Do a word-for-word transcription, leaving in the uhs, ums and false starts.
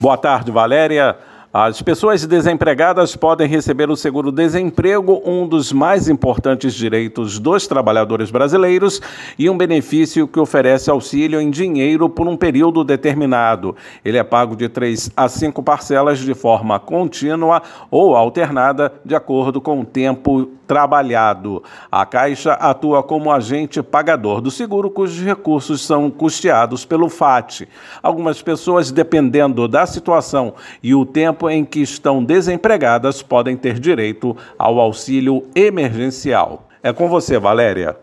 Boa tarde, Valéria. As pessoas desempregadas podem receber o seguro-desemprego, um dos mais importantes direitos dos trabalhadores brasileiros e um benefício que oferece auxílio em dinheiro por um período determinado. Ele é pago de três a cinco parcelas de forma contínua ou alternada, de acordo com o tempo trabalhado. A Caixa atua como agente pagador do seguro, cujos recursos são custeados pelo F A T. Algumas pessoas, dependendo da situação e o tempo em que estão desempregadas, podem ter direito ao auxílio emergencial. É com você, Valéria.